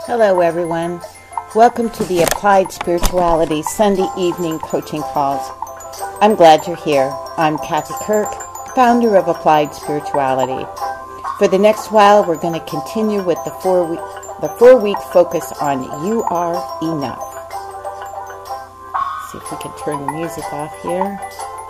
Hello, everyone. Welcome to the Applied Spirituality Sunday evening coaching calls. I'm glad you're here. I'm Kathy Kirk, founder of Applied Spirituality. For the next while, we're going to continue with the four-week focus on You Are Enough. Let's see if we can turn the music off here.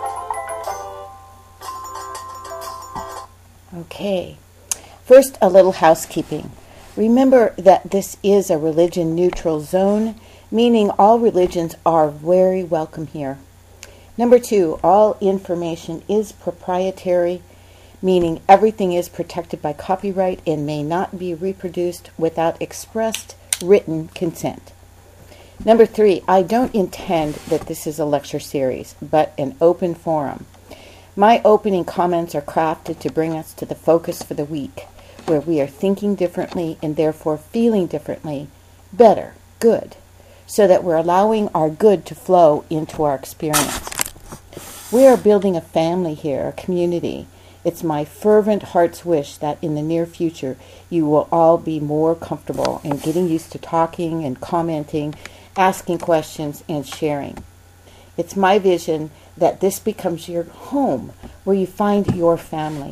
Okay. First, a little housekeeping. Remember that this is a religion-neutral zone, meaning all religions are very welcome here. Number 2, all information is proprietary, meaning everything is protected by copyright and may not be reproduced without expressed written consent. Number 3, I don't intend that this is a lecture series, but an open forum. My opening comments are crafted to bring us to the focus for the week, where we are thinking differently and therefore feeling differently, better, good, so that we're allowing our good to flow into our experience. We are building a family here, a community. It's my fervent heart's wish that in the near future you will all be more comfortable in getting used to talking and commenting, asking questions, and sharing. It's my vision that this becomes your home, where you find your family.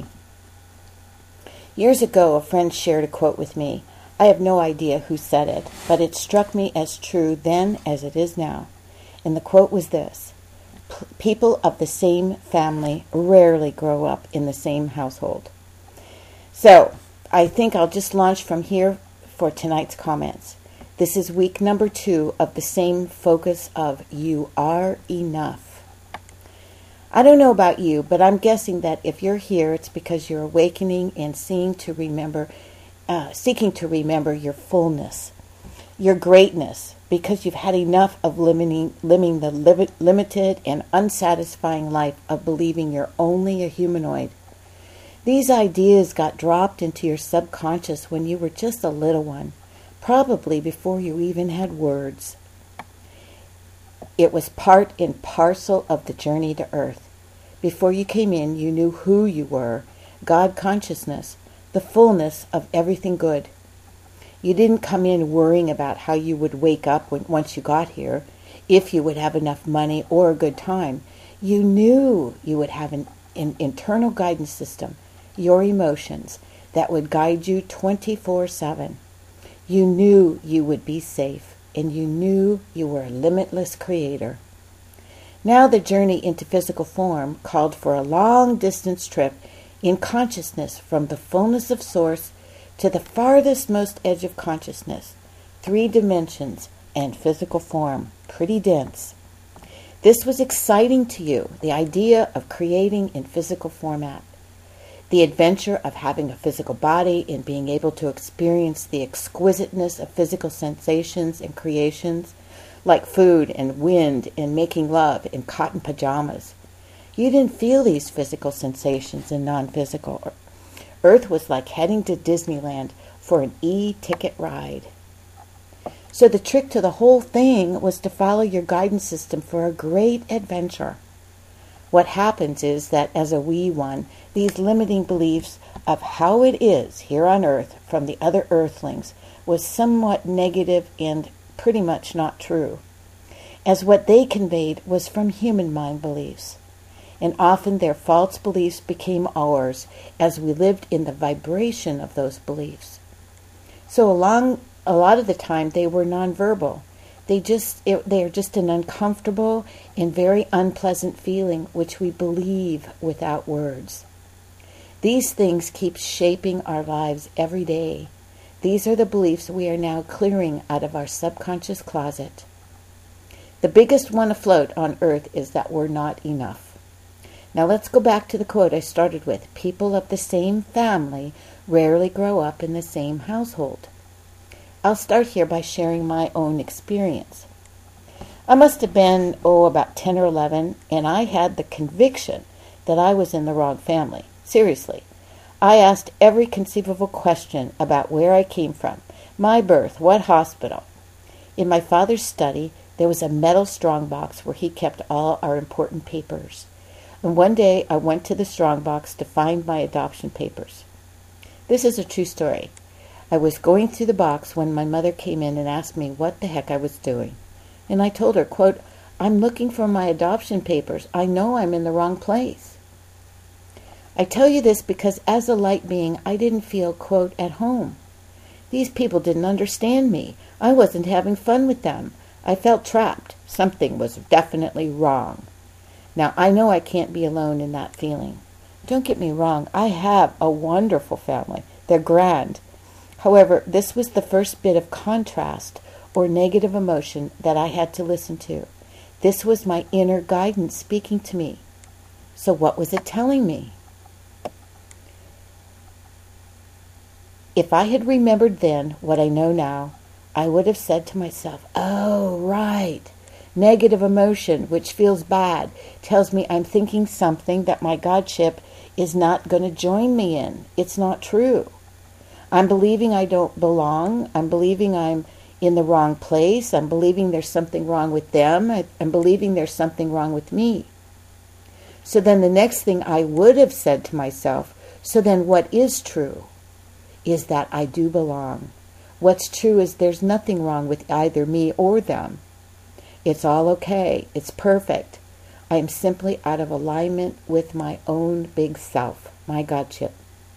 Years ago, a friend shared a quote with me. I have no idea who said it, but it struck me as true then as it is now. And the quote was this: people of the same family rarely grow up in the same household. So, I think I'll just launch from here for tonight's comments. This is week number 2 of the same focus of You Are Enough. I don't know about you, but I'm guessing that if you're here, it's because you're awakening and seeking to remember your fullness, your greatness, because you've had enough of living the limited and unsatisfying life of believing you're only a humanoid. These ideas got dropped into your subconscious when you were just a little one, probably before you even had words. It was part and parcel of the journey to Earth. Before you came in, you knew who you were, God consciousness, the fullness of everything good. You didn't come in worrying about how you would wake up once you got here, if you would have enough money or a good time. You knew you would have an internal guidance system, your emotions, that would guide you 24/7. You knew you would be safe, and you knew you were a limitless creator. Now the journey into physical form called for a long-distance trip in consciousness from the fullness of Source to the farthest most edge of consciousness, 3 dimensions and physical form, pretty dense. This was exciting to you, the idea of creating in physical format, the adventure of having a physical body and being able to experience the exquisiteness of physical sensations and creations, like food and wind and making love in cotton pajamas. You didn't feel these physical sensations in non-physical. Earth was like heading to Disneyland for an e-ticket ride. So the trick to the whole thing was to follow your guidance system for a great adventure. What happens is that as a wee one, these limiting beliefs of how it is here on Earth from the other Earthlings was somewhat negative and pretty much not true, as what they conveyed was from human mind beliefs. And often their false beliefs became ours as we lived in the vibration of those beliefs. So a lot of the time they were nonverbal. They are just an uncomfortable and very unpleasant feeling which we believe without words. These things keep shaping our lives every day. These are the beliefs we are now clearing out of our subconscious closet. The biggest one afloat on Earth is that we're not enough. Now let's go back to the quote I started with. People of the same family rarely grow up in the same household. I'll start here by sharing my own experience. I must have been, about 10 or 11, and I had the conviction that I was in the wrong family. Seriously. I asked every conceivable question about where I came from, my birth, what hospital. In my father's study, there was a metal strongbox where he kept all our important papers. And one day I went to the strongbox to find my adoption papers. This is a true story. I was going through the box when my mother came in and asked me what the heck I was doing. And I told her, quote, "I'm looking for my adoption papers. I know I'm in the wrong place." I tell you this because as a light being, I didn't feel, quote, at home. These people didn't understand me. I wasn't having fun with them. I felt trapped. Something was definitely wrong. Now, I know I can't be alone in that feeling. Don't get me wrong, I have a wonderful family. They're grand. However, this was the first bit of contrast or negative emotion that I had to listen to. This was my inner guidance speaking to me. So what was it telling me? If I had remembered then what I know now, I would have said to myself, "Oh, right. Negative emotion, which feels bad, tells me I'm thinking something that my godship is not going to join me in. It's not true. I'm believing I don't belong. I'm believing I'm in the wrong place. I'm believing there's something wrong with them. I'm believing there's something wrong with me." So then the next thing I would have said to myself, so then what is true is that I do belong. What's true is there's nothing wrong with either me or them. It's all okay. It's perfect. I am simply out of alignment with my own big self, my godship.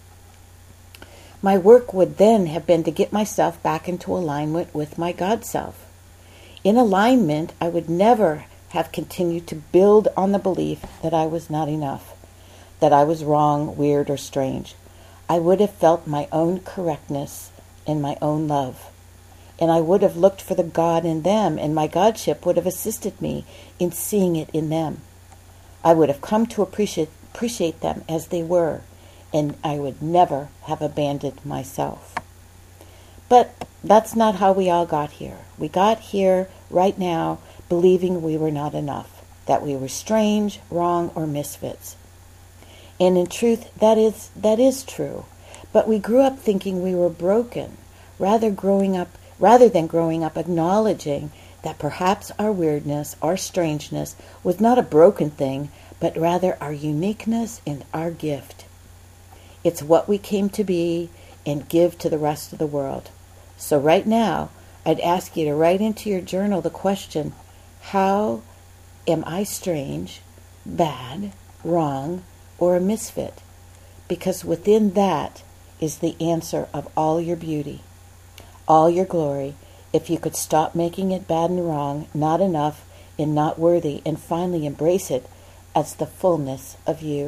My work would then have been to get myself back into alignment with my God self. In alignment, I would never have continued to build on the belief that I was not enough, that I was wrong, weird, or strange. I would have felt my own correctness and my own love. And I would have looked for the God in them, and my godship would have assisted me in seeing it in them. I would have come to appreciate them as they were, and I would never have abandoned myself. But that's not how we all got here. We got here right now believing we were not enough, that we were strange, wrong, or misfits. And in truth, that is true. But we grew up thinking we were broken, rather than growing up acknowledging that perhaps our weirdness, our strangeness, was not a broken thing, but rather our uniqueness and our gift. It's what we came to be and give to the rest of the world. So right now, I'd ask you to write into your journal the question, how am I strange, bad, wrong, or a misfit? Because within that is the answer of all your beauty, all your glory, if you could stop making it bad and wrong, not enough, and not worthy, and finally embrace it as the fullness of you.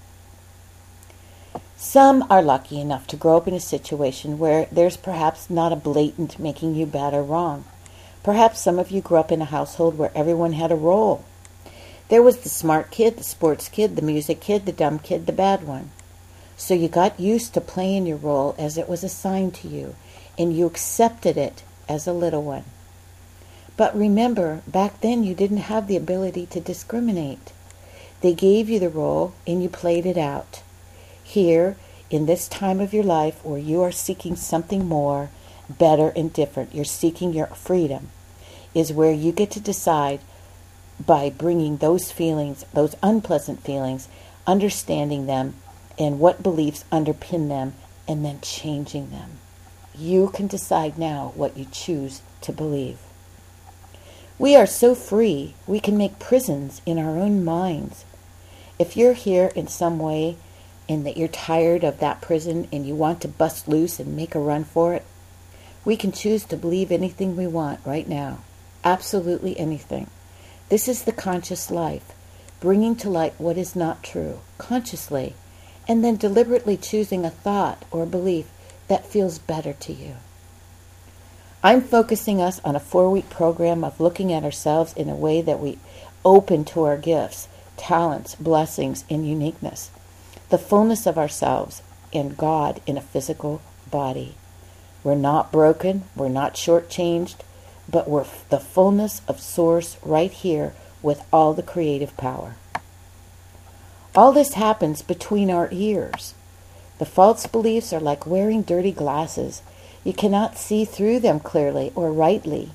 Some are lucky enough to grow up in a situation where there's perhaps not a blatant making you bad or wrong. Perhaps some of you grew up in a household where everyone had a role. There was the smart kid, the sports kid, the music kid, the dumb kid, the bad one. So you got used to playing your role as it was assigned to you, and you accepted it as a little one. But remember, back then you didn't have the ability to discriminate. They gave you the role and you played it out. Here, in this time of your life where you are seeking something more, better, and different, you're seeking your freedom, is where you get to decide by bringing those feelings, those unpleasant feelings, understanding them, and what beliefs underpin them, and then changing them. You can decide now what you choose to believe. We are so free, we can make prisons in our own minds. If you're here in some way and that you're tired of that prison and you want to bust loose and make a run for it, we can choose to believe anything we want right now. Absolutely anything. This is the conscious life, bringing to light what is not true, consciously, and then deliberately choosing a thought or belief that feels better to you. I'm focusing us on a 4-week program of looking at ourselves in a way that we open to our gifts, talents, blessings, and uniqueness, the fullness of ourselves and God in a physical body. We're not broken, we're not shortchanged, but we're the fullness of Source right here with all the creative power. All this happens between our ears. The false beliefs are like wearing dirty glasses. You cannot see through them clearly or rightly.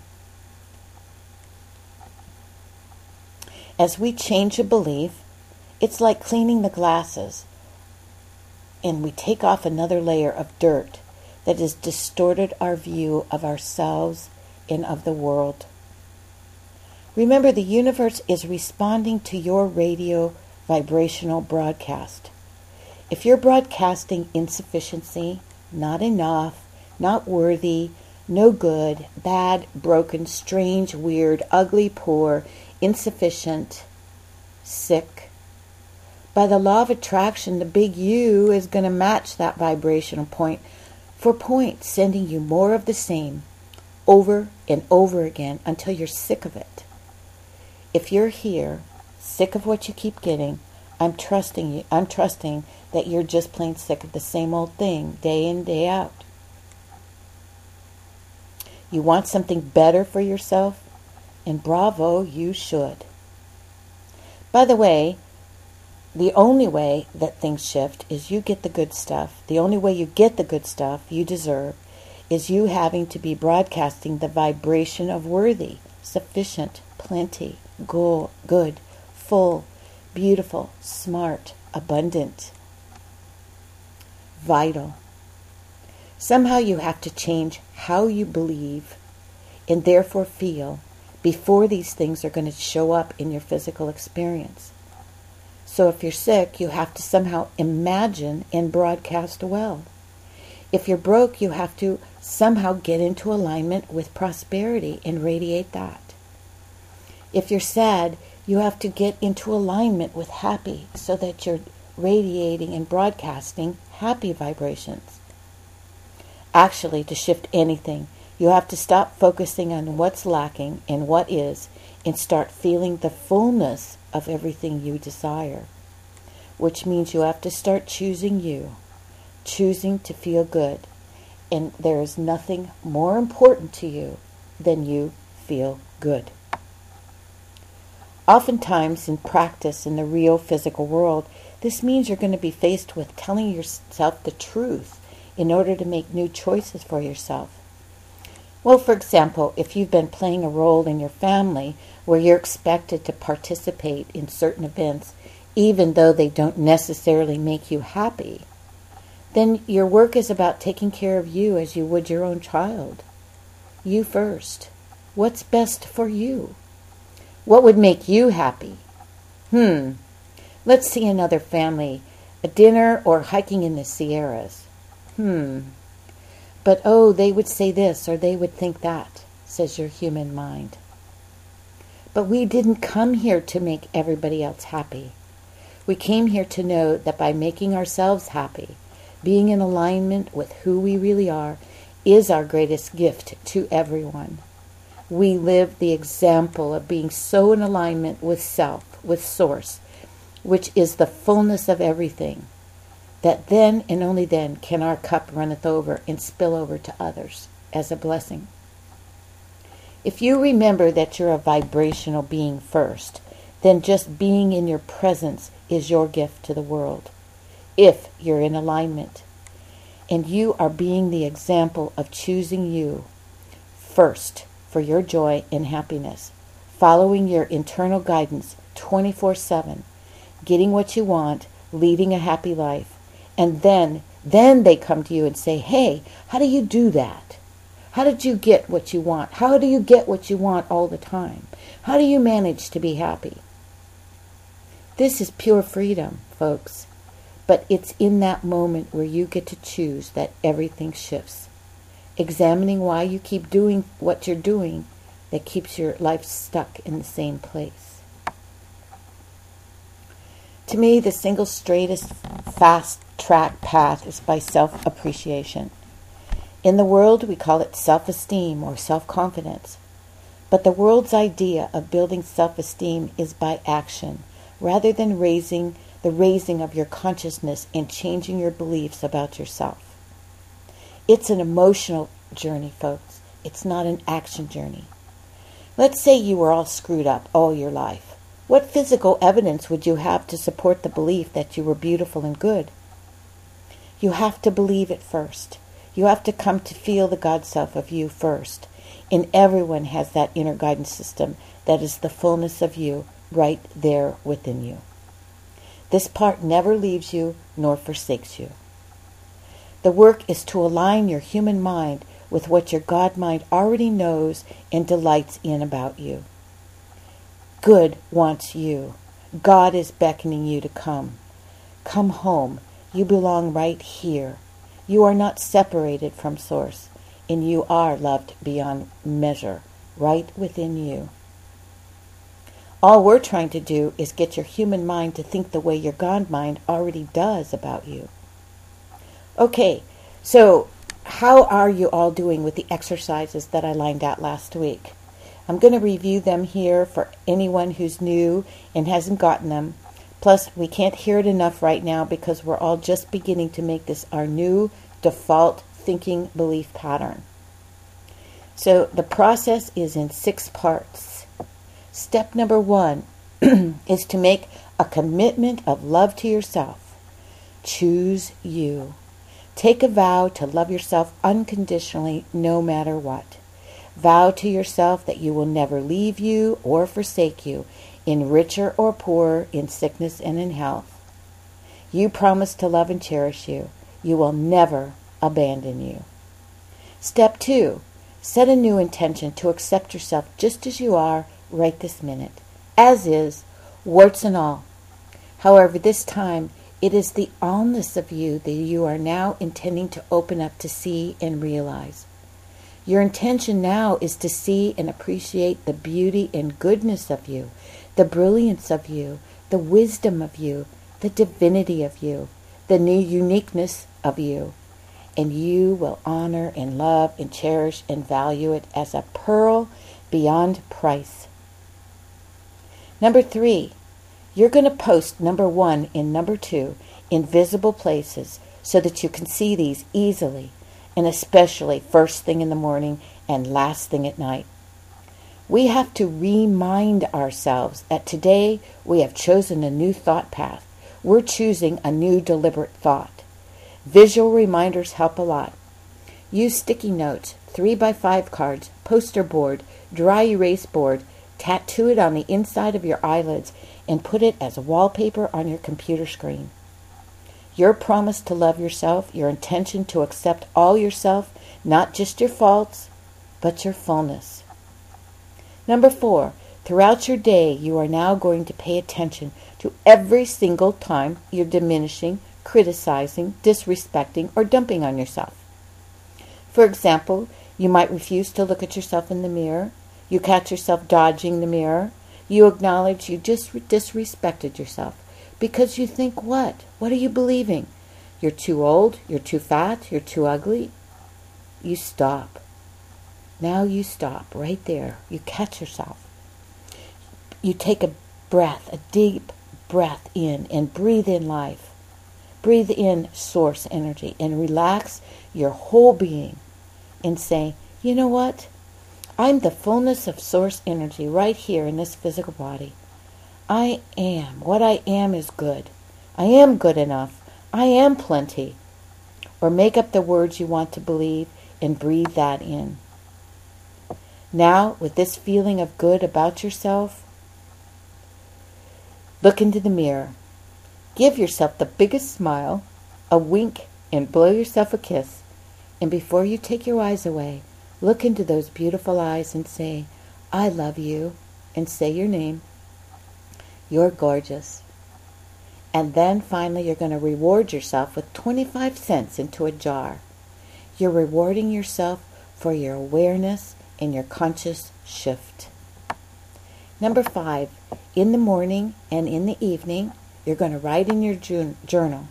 As we change a belief, it's like cleaning the glasses, and we take off another layer of dirt that has distorted our view of ourselves and of the world. Remember, the universe is responding to your radio vibrational broadcast. If you're broadcasting insufficiency, not enough, not worthy, no good, bad, broken, strange, weird, ugly, poor, insufficient, sick, by the law of attraction, the big U is going to match that vibrational point for point, sending you more of the same over and over again until you're sick of it. If you're here, sick of what you keep getting, I'm trusting that you're just plain sick of the same old thing, day in, day out. You want something better for yourself? And bravo, you should. By the way, the only way that things shift is you get the good stuff. The only way you get the good stuff you deserve is you having to be broadcasting the vibration of worthy, sufficient, plenty, good, full, beautiful, smart, abundant, vital. Somehow you have to change how you believe and therefore feel before these things are going to show up in your physical experience. So if you're sick, you have to somehow imagine and broadcast well. If you're broke, you have to somehow get into alignment with prosperity and radiate that. If you're sad, you have to get into alignment with happy so that you're radiating and broadcasting happy vibrations. Actually, to shift anything, you have to stop focusing on what's lacking and what is, and start feeling the fullness of everything you desire. Which means you have to start choosing you, choosing to feel good. And there is nothing more important to you than you feel good. Oftentimes in practice in the real physical world, this means you're going to be faced with telling yourself the truth in order to make new choices for yourself. Well, for example, if you've been playing a role in your family where you're expected to participate in certain events, even though they don't necessarily make you happy, then your work is about taking care of you as you would your own child. You first. What's best for you? What would make you happy? Let's see another family, a dinner or hiking in the Sierras. But they would say this or they would think that, says your human mind. But we didn't come here to make everybody else happy. We came here to know that by making ourselves happy, being in alignment with who we really are, is our greatest gift to everyone. We live the example of being so in alignment with self, with Source, which is the fullness of everything, that then and only then can our cup runneth over and spill over to others as a blessing. If you remember that you're a vibrational being first, then just being in your presence is your gift to the world. If you're in alignment, and you are being the example of choosing you first for your joy and happiness, following your internal guidance 24/7, getting what you want, leading a happy life, and then they come to you and say, hey, how do you do that? How did you get what you want? How do you get what you want all the time? How do you manage to be happy? This is pure freedom, folks. But it's in that moment where you get to choose that everything shifts. Examining why you keep doing what you're doing that keeps your life stuck in the same place. To me, the single straightest fast track path is by self-appreciation. In the world, we call it self-esteem or self-confidence. But the world's idea of building self-esteem is by action, rather than the raising of your consciousness and changing your beliefs about yourself. It's an emotional journey, folks. It's not an action journey. Let's say you were all screwed up all your life. What physical evidence would you have to support the belief that you were beautiful and good? You have to believe it first. You have to come to feel the God self of you first. And everyone has that inner guidance system that is the fullness of you right there within you. This part never leaves you nor forsakes you. The work is to align your human mind with what your God mind already knows and delights in about you. Good wants you. God is beckoning you to come. Come home. You belong right here. You are not separated from Source, and you are loved beyond measure, right within you. All we're trying to do is get your human mind to think the way your God mind already does about you. Okay, so how are you all doing with the exercises that I lined out last week? I'm going to review them here for anyone who's new and hasn't gotten them. Plus, we can't hear it enough right now because we're all just beginning to make this our new default thinking belief pattern. So the process is in 6 parts. Step number 1 is to make a commitment of love to yourself. Choose you. Take a vow to love yourself unconditionally no matter what. Vow to yourself that you will never leave you or forsake you, in richer or poorer, in sickness and in health. You promise to love and cherish you. You will never abandon you. Step 2, set a new intention to accept yourself just as you are right this minute, as is, warts and all. However, this time, it is the allness of you that you are now intending to open up to see and realize. Your intention now is to see and appreciate the beauty and goodness of you, the brilliance of you, the wisdom of you, the divinity of you, the new uniqueness of you. And you will honor and love and cherish and value it as a pearl beyond price. Number 3, you're going to post number 1 and number 2 in visible places so that you can see these easily, and especially first thing in the morning and last thing at night. We have to remind ourselves that today we have chosen a new thought path. We're choosing a new deliberate thought. Visual reminders help a lot. Use sticky notes, 3x5 cards, poster board, dry erase board, tattoo it on the inside of your eyelids, and put it as wallpaper on your computer screen. Your promise to love yourself, your intention to accept all yourself, not just your faults, but your fullness. Number 4, throughout your day, you are now going to pay attention to every single time you're diminishing, criticizing, disrespecting, or dumping on yourself. For example, you might refuse to look at yourself in the mirror. You catch yourself dodging the mirror. You acknowledge you just disrespected yourself because you think what? What are you believing? You're too old, you're too fat, you're too ugly. You stop. Now you stop right there. You catch yourself. You take a breath, a deep breath in, and breathe in life. Breathe in source energy and relax your whole being and say, you know what? I'm the fullness of source energy right here in this physical body. I am. What I am is good. I am good enough. I am plenty. Or make up the words you want to believe and breathe that in. Now, with this feeling of good about yourself, look into the mirror. Give yourself the biggest smile, a wink, and blow yourself a kiss. And before you take your eyes away, look into those beautiful eyes and say, I love you, and say your name. You're gorgeous. And then finally you're going to reward yourself with 25 cents into a jar. You're rewarding yourself for your awareness and your conscious shift. Number 5, in the morning and in the evening, you're going to write in your journal.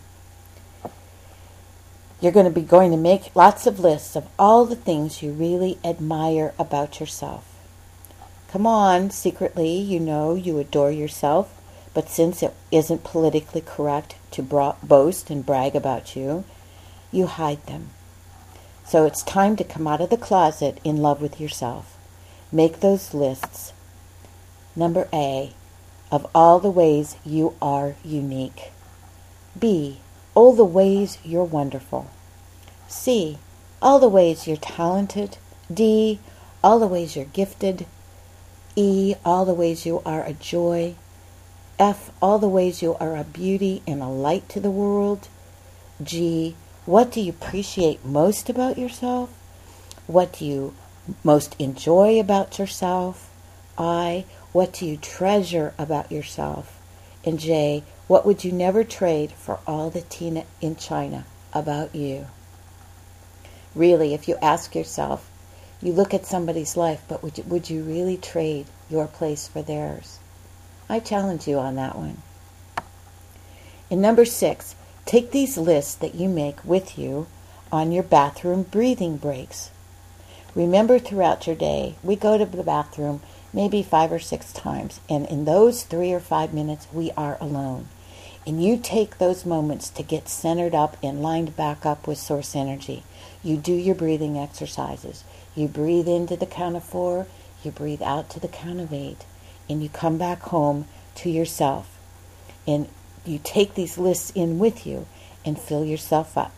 You're going to make lots of lists of all the things you really admire about yourself. Come on, secretly, you know you adore yourself, but since it isn't politically correct to boast and brag about you, you hide them. So it's time to come out of the closet in love with yourself. Make those lists. Number A, of all the ways you are unique. B, all the ways you're wonderful. C, all the ways you're talented. D, all the ways you're gifted. E, all the ways you are a joy. F, all the ways you are a beauty and a light to the world. G, What do you appreciate most about yourself? What do you most enjoy about yourself? I, what do you treasure about yourself? And J, what would you never trade for all the Tina in China about you? Really, if you ask yourself, you look at somebody's life, but would you really trade your place for theirs? I challenge you on that one. And number 6, take these lists that you make with you on your bathroom breathing breaks. Remember, throughout your day, we go to the bathroom maybe 5 or 6 times, and in those 3 or 5 minutes, we are alone. And you take those moments to get centered up and lined back up with source energy. You do your breathing exercises. You breathe into the count of 4, you breathe out to the count of 8, and you come back home to yourself. And you take these lists in with you and fill yourself up.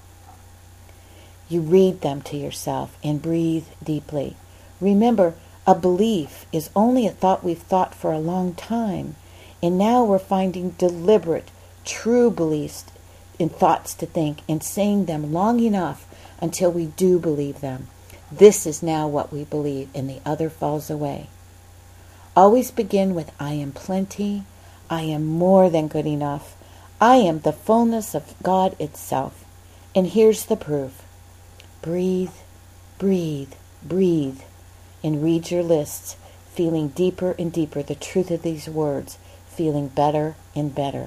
You read them to yourself and breathe deeply. Remember, a belief is only a thought we've thought for a long time, and now we're finding deliberate, true beliefs in thoughts to think and saying them long enough until we do believe them. This is now what we believe, and the other falls away. Always begin with I am plenty, I am more than good enough, I am the fullness of God itself. And here's the proof. Breathe, breathe, breathe, and read your lists, feeling deeper and deeper the truth of these words, feeling better and better.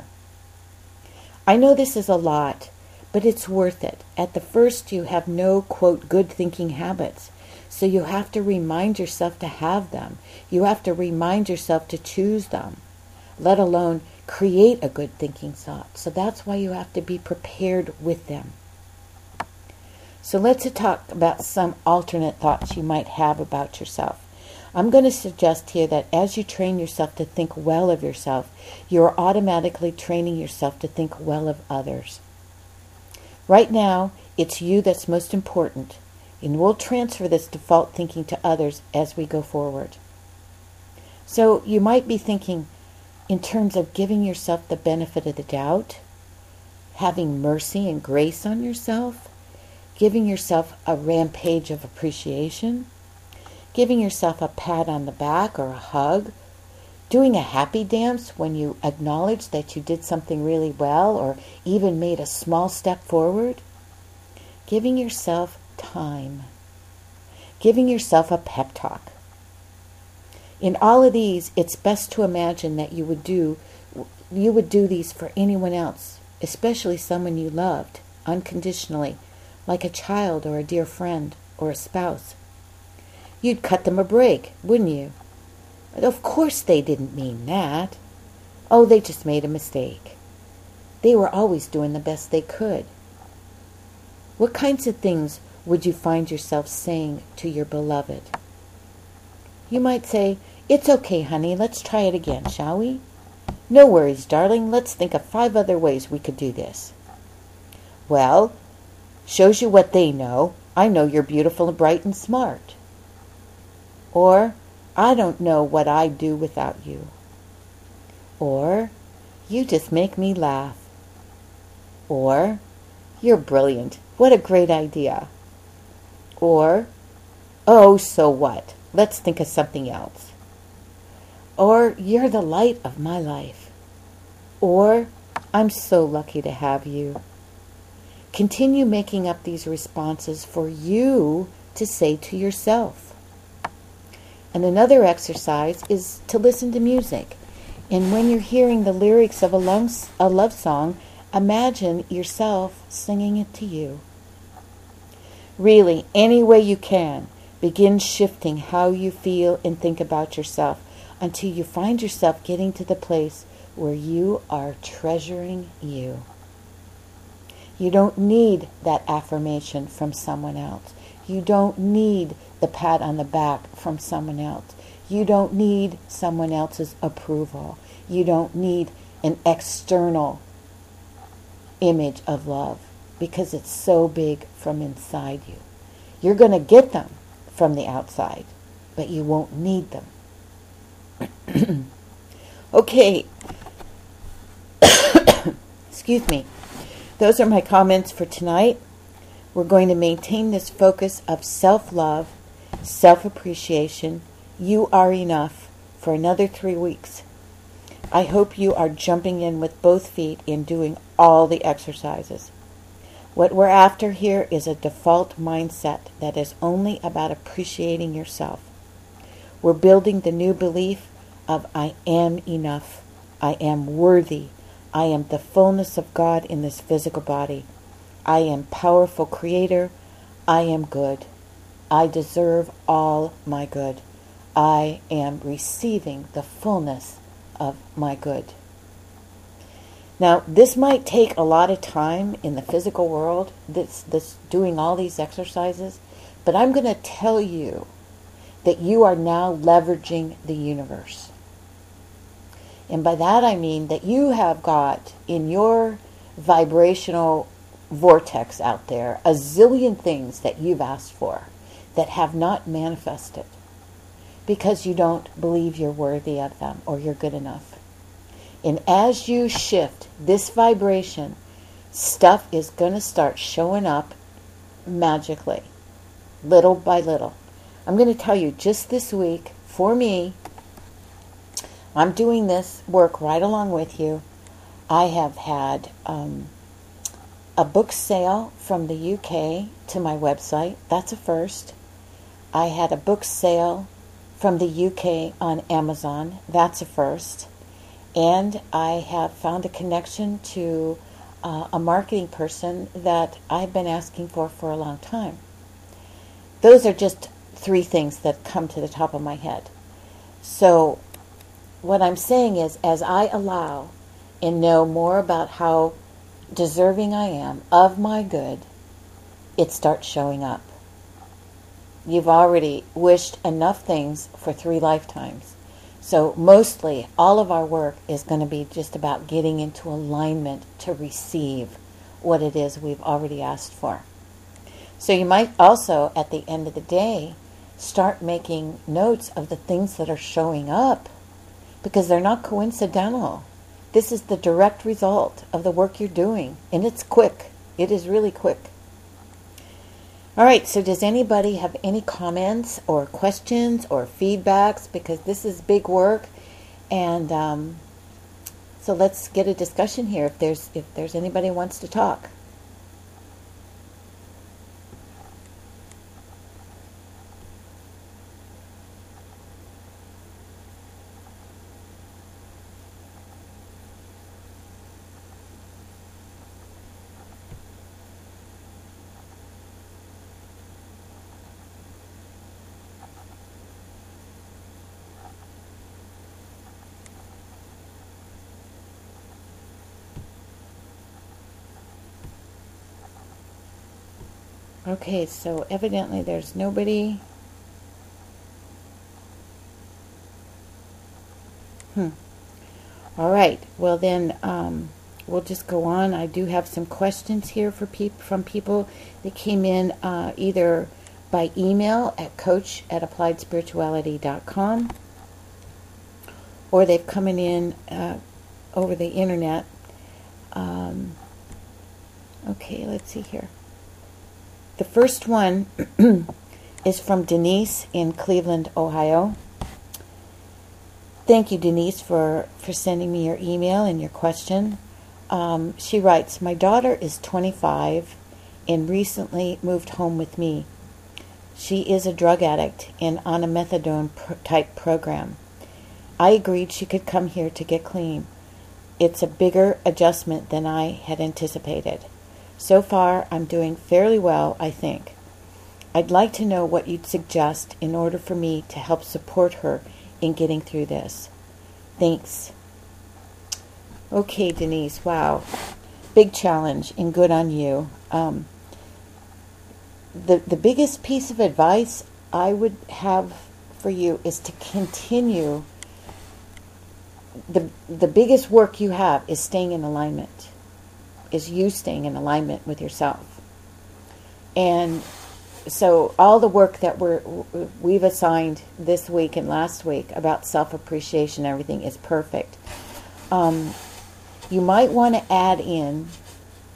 I know this is a lot, but it's worth it. At the first, you have no, quote, good thinking habits, so you have to remind yourself to have them. You have to remind yourself to choose them, let alone create a good thinking thought. So that's why you have to be prepared with them. So let's talk about some alternate thoughts you might have about yourself. I'm going to suggest here that as you train yourself to think well of yourself, you're automatically training yourself to think well of others. Right now, it's you that's most important, and we'll transfer this default thinking to others as we go forward. So you might be thinking in terms of giving yourself the benefit of the doubt, having mercy and grace on yourself, giving yourself a rampage of appreciation, giving yourself a pat on the back or a hug, doing a happy dance when you acknowledge that you did something really well or even made a small step forward, giving yourself time, giving yourself a pep talk. In all of these, it's best to imagine that you would do these for anyone else, especially someone you loved, unconditionally, like a child or a dear friend or a spouse. You'd cut them a break, wouldn't you? Of course they didn't mean that. Oh, they just made a mistake. They were always doing the best they could. What kinds of things would you find yourself saying to your beloved? You might say, "It's okay, honey, let's try it again, shall we? No worries, darling, let's think of 5 other ways we could do this." Well, shows you what they know. I know you're beautiful and bright and smart. Or, I don't know what I'd do without you. Or, you just make me laugh. Or, you're brilliant. What a great idea. Or, oh, so what? Let's think of something else. Or, you're the light of my life. Or, I'm so lucky to have you. Continue making up these responses for you to say to yourself. And another exercise is to listen to music. And when you're hearing the lyrics of a love song, imagine yourself singing it to you. Really, any way you can, begin shifting how you feel and think about yourself until you find yourself getting to the place where you are treasuring you. You don't need that affirmation from someone else. You don't need the pat on the back from someone else. You don't need someone else's approval. You don't need an external image of love because it's so big from inside you. You're going to get them from the outside, but you won't need them. Okay. Excuse me. Those are my comments for tonight. We're going to maintain this focus of self-love, self-appreciation. You are enough for another 3 weeks. I hope you are jumping in with both feet in doing all the exercises. What we're after here is a default mindset that is only about appreciating yourself. We're building the new belief of I am enough. I am worthy. I am the fullness of God in this physical body. I am powerful creator. I am good. I deserve all my good. I am receiving the fullness of my good. Now, this might take a lot of time in the physical world, this doing all these exercises, but I'm going to tell you that you are now leveraging the universe. And by that I mean that you have got in your vibrational vortex out there a zillion things that you've asked for that have not manifested because you don't believe you're worthy of them or you're good enough. And as you shift this vibration, stuff is going to start showing up magically, little by little. I'm going to tell you, just this week, for me, I'm doing this work right along with you. I have had a book sale from the UK to my website. That's a first. I had a book sale from the UK on Amazon. That's a first. And I have found a connection to a marketing person that I've been asking for a long time. Those are just 3 things that come to the top of my head. So what I'm saying is, as I allow and know more about how deserving I am of my good, it starts showing up. You've already wished enough things for 3 lifetimes. So mostly all of our work is going to be just about getting into alignment to receive what it is we've already asked for. So you might also, at the end of the day, start making notes of the things that are showing up, because they're not coincidental. This is the direct result of the work you're doing, and it's quick. It is really quick. All right, so does anybody have any comments or questions or feedbacks? Because this is big work, and so let's get a discussion here if there's anybody who wants to talk. Okay, so evidently there's nobody. All right, well then we'll just go on. I do have some questions here from people that came in either by email at coach@appliedspirituality.com, or they've come in over the internet. Okay, let's see here. The first one is from Denise in Cleveland, Ohio. Thank you, Denise, for sending me your email and your question. She writes, my daughter is 25 and recently moved home with me. She is a drug addict and on a methadone type program. I agreed she could come here to get clean. It's a bigger adjustment than I had anticipated. So far, I'm doing fairly well, I think. I'd like to know what you'd suggest in order for me to help support her in getting through this. Thanks. Okay, Denise, wow. Big challenge and good on you. The biggest piece of advice I would have for you is to continue. The biggest work you have is staying in alignment. Is you staying in alignment with yourself. And so all the work that we've assigned this week and last week about self-appreciation and everything is perfect. You might want to add in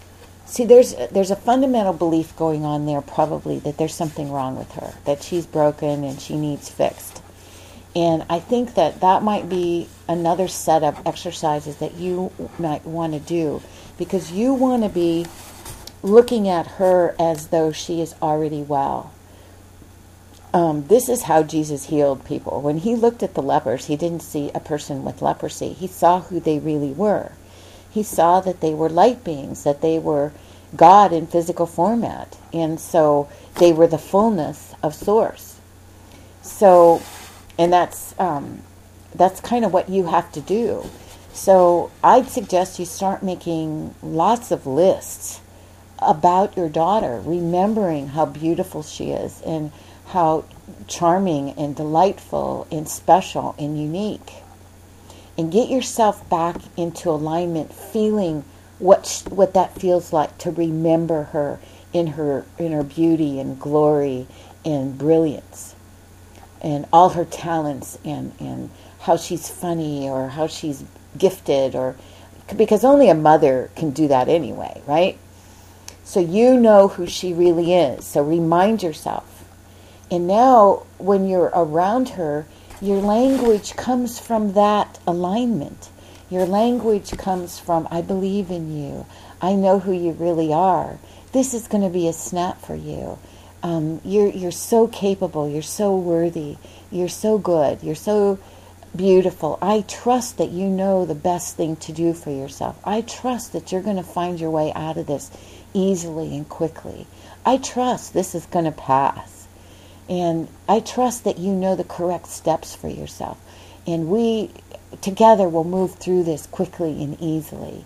See, there's a fundamental belief going on there, probably, that there's something wrong with her, that she's broken and she needs fixed. And I think that might be another set of exercises that you might want to do, because you want to be looking at her as though she is already well. This is how Jesus healed people. When he looked at the lepers, he didn't see a person with leprosy. He saw who they really were. He saw that they were light beings, that they were God in physical format. And so they were the fullness of Source. So, and that's kind of what you have to do. So I'd suggest you start making lots of lists about your daughter, remembering how beautiful she is and how charming and delightful and special and unique. And get yourself back into alignment, feeling what that feels like to remember her in her beauty and glory and brilliance and all her talents and how she's funny or how she's gifted, or because only a mother can do that anyway, right? So you know who she really is. So remind yourself. And now when you're around her, your language comes from that alignment. Your language comes from, I believe in you. I know who you really are. This is going to be a snap for you. You're so capable. You're so worthy. You're so good. You're so beautiful. I trust that you know the best thing to do for yourself. I trust that you're going to find your way out of this easily and quickly. I trust this is going to pass. And I trust that you know the correct steps for yourself. And we together will move through this quickly and easily.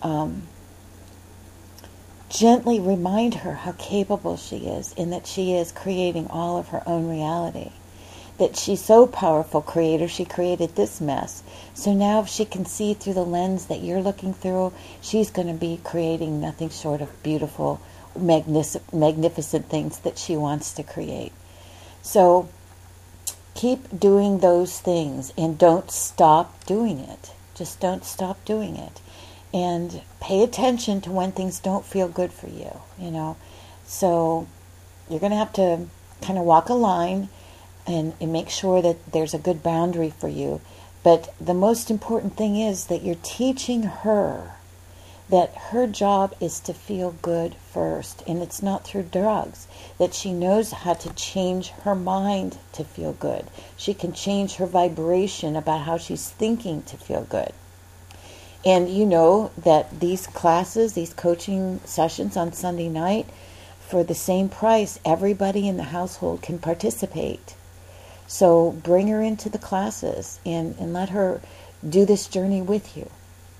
Gently remind her how capable she is and that she is creating all of her own reality. That she's so powerful creator, she created this mess. So now if she can see through the lens that you're looking through, she's going to be creating nothing short of beautiful, magnificent things that she wants to create. So keep doing those things and don't stop doing it. Just don't stop doing it. And pay attention to when things don't feel good for you, So you're going to have to kind of walk a line and make sure that there's a good boundary for you. But the most important thing is that you're teaching her that her job is to feel good first, and it's not through drugs, that she knows how to change her mind to feel good. She can change her vibration about how she's thinking to feel good. And you know that these classes, these coaching sessions on Sunday night, for the same price, everybody in the household can participate. So bring her into the classes and let her do this journey with you.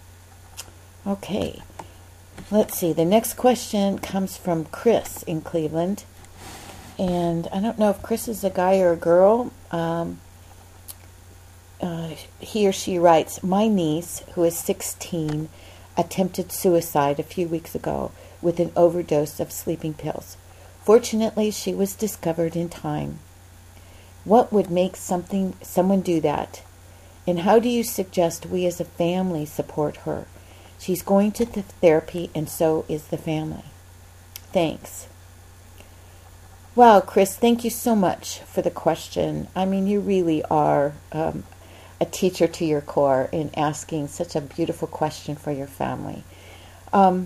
Okay, let's see. The next question comes from Chris in Cleveland. And I don't know if Chris is a guy or a girl. He or she writes, my niece, who is 16, attempted suicide a few weeks ago with an overdose of sleeping pills. Fortunately, she was discovered in time. What would make someone do that? And how do you suggest we as a family support her? She's going to therapy, and so is the family. Thanks. Wow, Chris, thank you so much for the question. I mean, you really are a teacher to your core in asking such a beautiful question for your family. The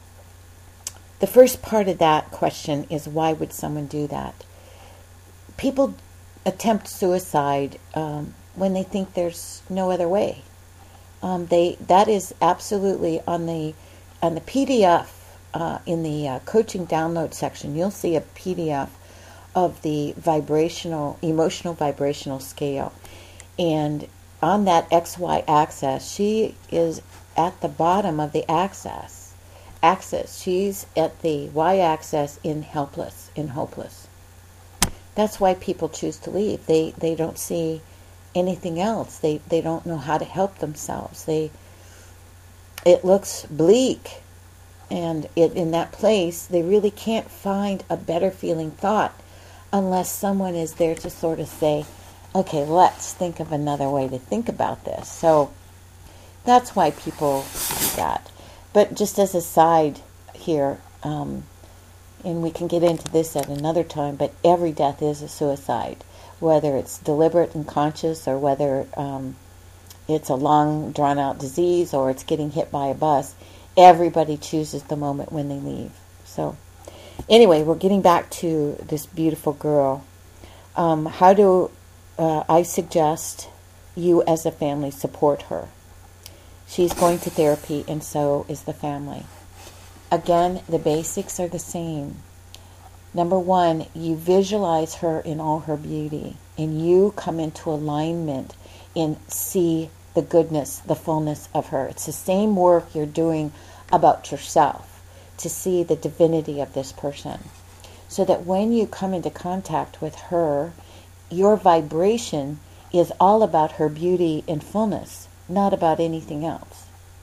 first part of that question is, why would someone do that? People attempt suicide when they think there's no other way. That is absolutely on the PDF in the coaching download section. You'll see a PDF of the emotional vibrational scale, and on that XY axis, she is at the bottom of the axis. She's at the Y axis in helpless, in hopeless. That's why people choose to leave. They don't see anything else. They don't know how to help themselves. It looks bleak, and in that place they really can't find a better feeling thought unless someone is there to sort of say, okay, let's think of another way to think about this. So that's why people do that. But just as a side here, and we can get into this at another time, but every death is a suicide, whether it's deliberate and conscious, or whether it's a long, drawn-out disease, or it's getting hit by a bus. Everybody chooses the moment when they leave. So, anyway, we're getting back to this beautiful girl. How do I suggest you as a family support her? She's going to therapy, and so is the family. Again, the basics are the same. Number one, you visualize her in all her beauty, and you come into alignment and see the goodness, the fullness of her. It's the same work you're doing about yourself, to see the divinity of this person, so that when you come into contact with her, your vibration is all about her beauty and fullness, not about anything else.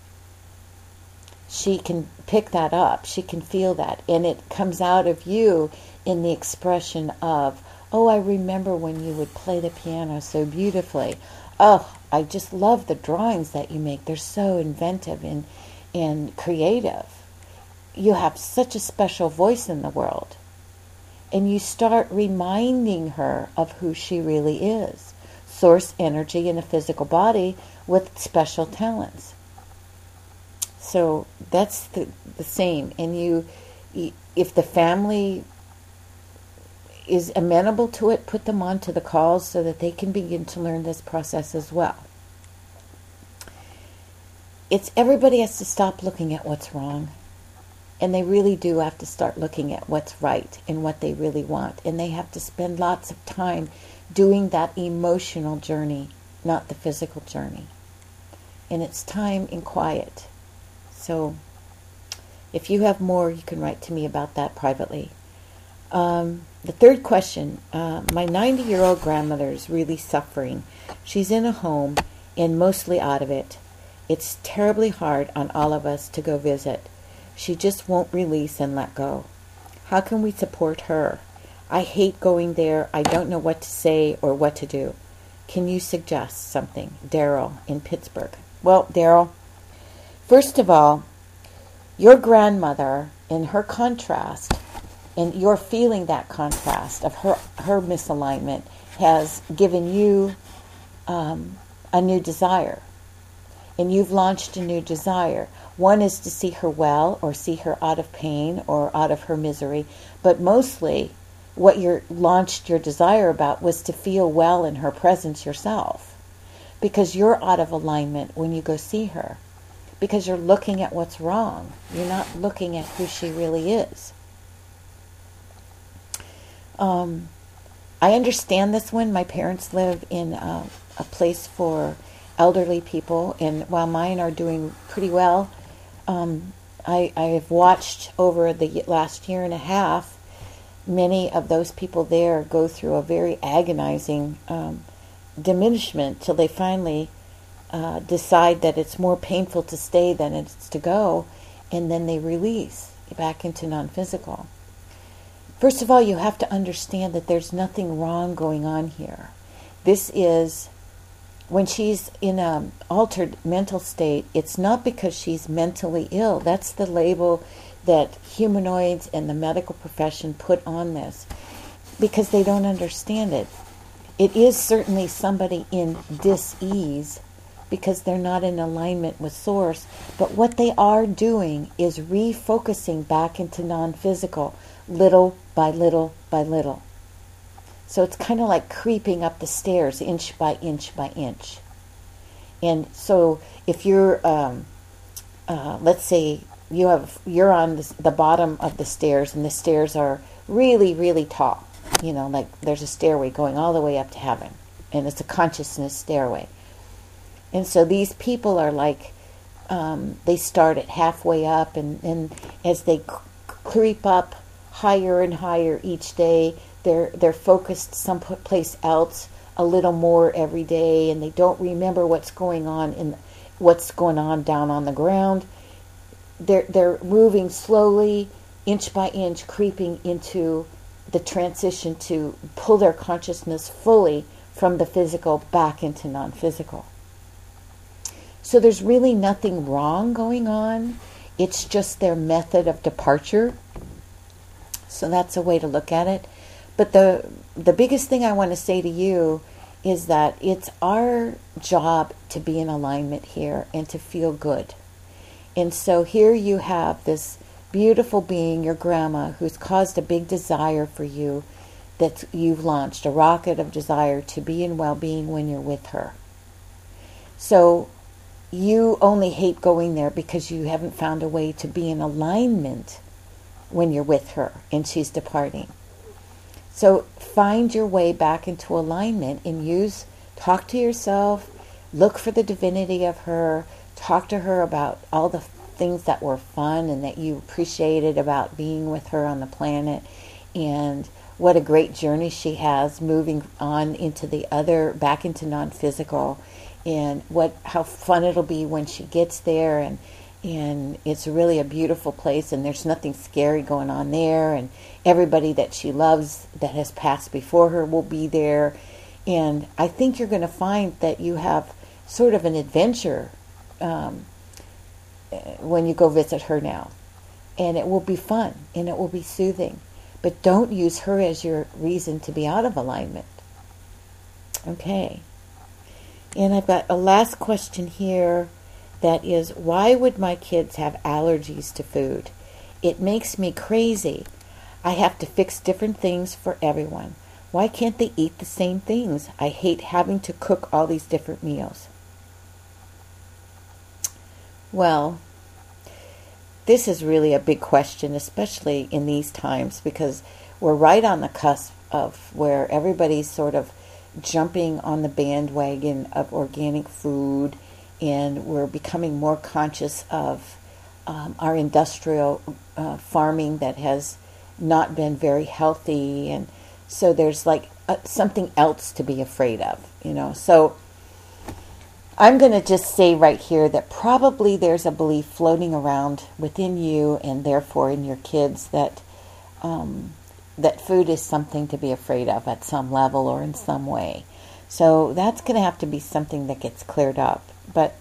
She can pick that up. She can feel that. And it comes out of you in the expression of, oh, I remember when you would play the piano so beautifully. Oh, I just love the drawings that you make. They're so inventive and creative. You have such a special voice in the world. And you start reminding her of who she really is. Source energy in a physical body with special talents. So that's the same. And if the family is amenable to it, put them on to the calls so that they can begin to learn this process as well. Everybody has to stop looking at what's wrong. And they really do have to start looking at what's right and what they really want. And they have to spend lots of time doing that emotional journey, not the physical journey. And it's time in quiet. So if you have more, you can write to me about that privately. The third question, my 90-year-old grandmother is really suffering. She's in a home and mostly out of it. It's terribly hard on all of us to go visit. She just won't release and let go. How can we support her? I hate going there. I don't know what to say or what to do. Can you suggest something? Daryl in Pittsburgh. Well, Daryl, first of all, your grandmother, in her contrast, and you're feeling that contrast of her misalignment, has given you a new desire. And you've launched a new desire. One is to see her well, or see her out of pain, or out of her misery. But mostly, what you launched your desire about was to feel well in her presence yourself. Because you're out of alignment when you go see her. Because you're looking at what's wrong. You're not looking at who she really is. I understand this one. My parents live in a place for elderly people, and while mine are doing pretty well, I have watched over the last year and a half many of those people there go through a very agonizing diminishment till they finally decide that it's more painful to stay than it's to go, and then they release back into non-physical. First of all, you have to understand that there's nothing wrong going on here. This is, when she's in an altered mental state, it's not because she's mentally ill. That's the label that humanoids and the medical profession put on this, because they don't understand it. It is certainly somebody in dis-ease because they're not in alignment with Source, but what they are doing is refocusing back into non-physical, little by little by little. So it's kind of like creeping up the stairs inch by inch by inch. And so if you're, let's say you're on the bottom of the stairs, and the stairs are really, really tall. You know, like there's a stairway going all the way up to heaven, and it's a consciousness stairway. And so these people are like, they start at halfway up, and as they creep up higher and higher each day, they're focused someplace else a little more every day, and they don't remember what's going on down on the ground. They're moving slowly, inch by inch, creeping into the transition to pull their consciousness fully from the physical back into non-physical. So there's really nothing wrong going on. It's just their method of departure. So that's a way to look at it. But the biggest thing I want to say to you is that it's our job to be in alignment here and to feel good. And so here you have this beautiful being, your grandma, who's caused a big desire for you, that you've launched, a rocket of desire to be in well-being when you're with her. So you only hate going there because you haven't found a way to be in alignment when you're with her and she's departing. So find your way back into alignment and talk to yourself, look for the divinity of her, talk to her about all the things that were fun and that you appreciated about being with her on the planet, and what a great journey she has moving on into back into non-physical, and how fun it'll be when she gets there, and it's really a beautiful place, and there's nothing scary going on there, and everybody that she loves that has passed before her will be there. And I think you're going to find that you have sort of an adventure when you go visit her now, and it will be fun and it will be soothing. But don't use her as your reason to be out of alignment. Okay. And I've got a last question here that is, why would my kids have allergies to food? It makes me crazy. I have to fix different things for everyone. Why can't they eat the same things? I hate having to cook all these different meals. Well, this is really a big question, especially in these times, because we're right on the cusp of where everybody's sort of jumping on the bandwagon of organic food, and we're becoming more conscious of our industrial farming that has not been very healthy, and so there's like something else to be afraid of, So I'm going to just say right here that probably there's a belief floating around within you and therefore in your kids that that food is something to be afraid of at some level or in some way. So that's going to have to be something that gets cleared up. But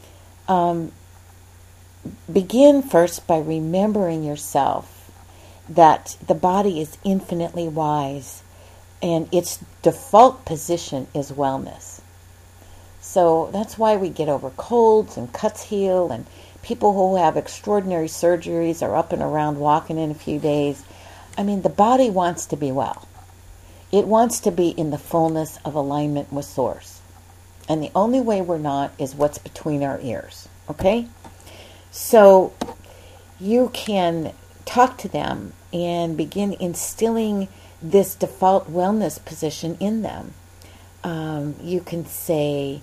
begin first by remembering yourself that the body is infinitely wise and its default position is wellness. So that's why we get over colds and cuts heal, and people who have extraordinary surgeries are up and around walking in a few days. I mean, the body wants to be well. It wants to be in the fullness of alignment with Source. And the only way we're not is what's between our ears. Okay? So you can talk to them and begin instilling this default wellness position in them. You can say,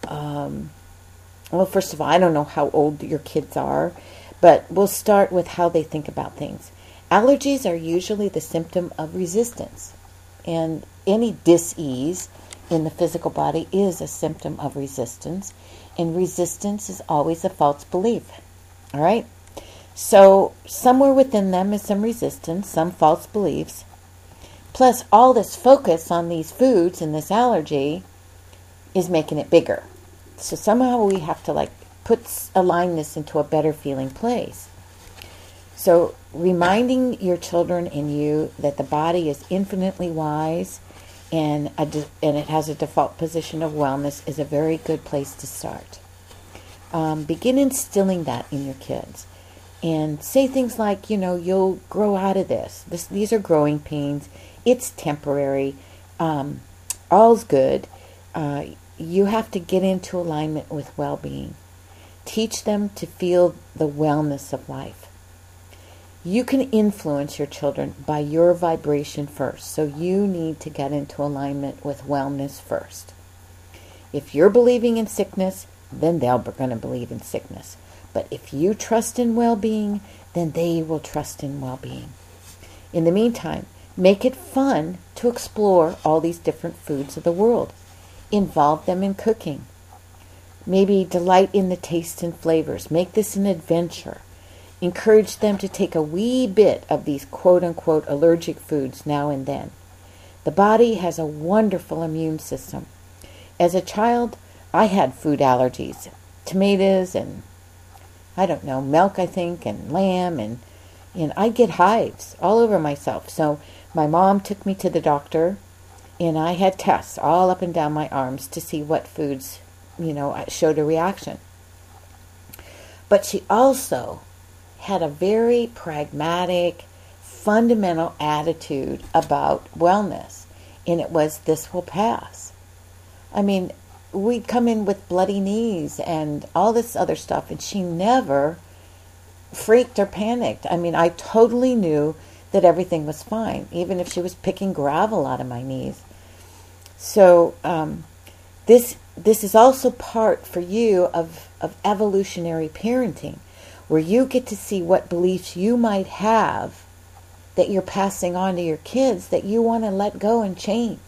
well, first of all, I don't know how old your kids are, but we'll start with how they think about things. Allergies are usually the symptom of resistance, and any dis-ease in the physical body is a symptom of resistance, and resistance is always a false belief. All right? So somewhere within them is some resistance, some false beliefs, plus all this focus on these foods and this allergy is making it bigger. So somehow we have to align this into a better feeling place. So reminding your children and you that the body is infinitely wise and it has a default position of wellness is a very good place to start. Begin instilling that in your kids. And say things like, you'll grow out of this. These are growing pains. It's temporary. All's good. You have to get into alignment with well-being. Teach them to feel the wellness of life. You can influence your children by your vibration first. So you need to get into alignment with wellness first. If you're believing in sickness, then they're going to believe in sickness. But if you trust in well-being, then they will trust in well-being. In the meantime, make it fun to explore all these different foods of the world. Involve them in cooking. Maybe delight in the tastes and flavors. Make this an adventure. Encourage them to take a wee bit of these quote-unquote allergic foods now and then. The body has a wonderful immune system. As a child, I had food allergies. Tomatoes and I don't know, milk, I think, and lamb, and I'd get hives all over myself. So my mom took me to the doctor, and I had tests all up and down my arms to see what foods, showed a reaction. But she also had a very pragmatic, fundamental attitude about wellness, and it was, this will pass. I mean, we'd come in with bloody knees and all this other stuff, and she never freaked or panicked. I mean, I totally knew that everything was fine, even if she was picking gravel out of my knees. So this is also part for you of evolutionary parenting, where you get to see what beliefs you might have that you're passing on to your kids that you want to let go and change.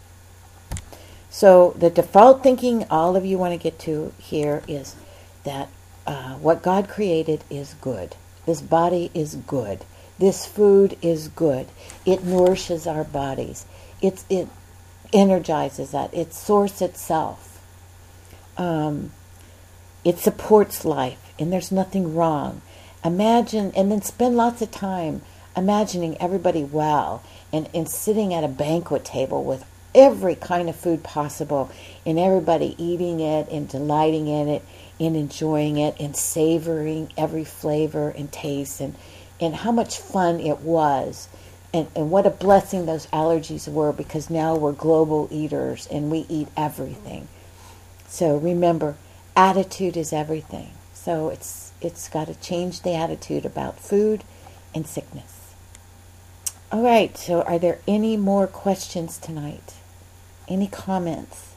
So the default thinking all of you want to get to here is that what God created is good. This body is good. This food is good. It nourishes our bodies. It energizes that. It sources itself. It supports life, and there's nothing wrong. Imagine, and then spend lots of time imagining everybody well and sitting at a banquet table with every kind of food possible, and everybody eating it and delighting in it and enjoying it and savoring every flavor and taste, and how much fun it was, and what a blessing those allergies were, because now we're global eaters and we eat everything. So remember, attitude is everything. So it's got to change the attitude about food and sickness. All right, so are there any more questions tonight? Any comments?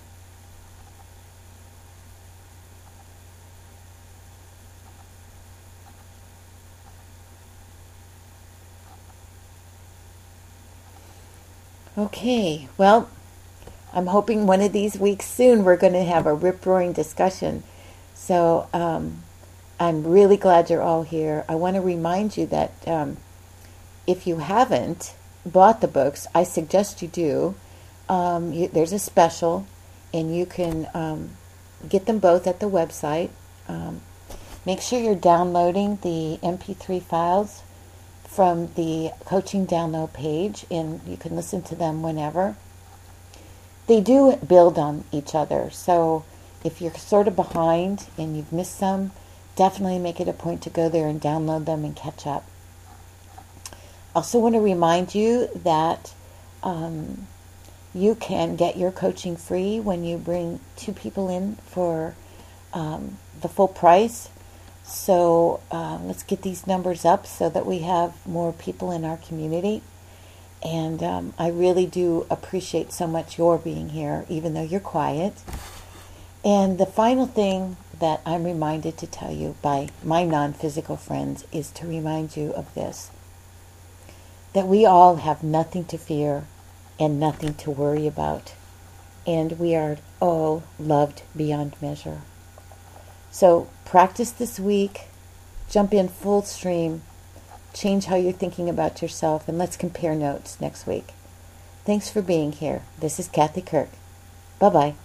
Okay, well, I'm hoping one of these weeks soon we're going to have a rip-roaring discussion. So I'm really glad you're all here. I want to remind you that if you haven't bought the books, I suggest you do. There's a special, and you can get them both at the website. Make sure you're downloading the MP3 files from the coaching download page, and you can listen to them whenever. They do build on each other, so if you're sort of behind and you've missed some, definitely make it a point to go there and download them and catch up. Also want to remind you that you can get your coaching free when you bring 2 people in for the full price. So let's get these numbers up so that we have more people in our community. And I really do appreciate so much your being here, even though you're quiet. And the final thing that I'm reminded to tell you by my non-physical friends is to remind you of this: that we all have nothing to fear and nothing to worry about. And we are all loved beyond measure. So practice this week, jump in full stream, change how you're thinking about yourself, and let's compare notes next week. Thanks for being here. This is Kathy Kirk. Bye-bye.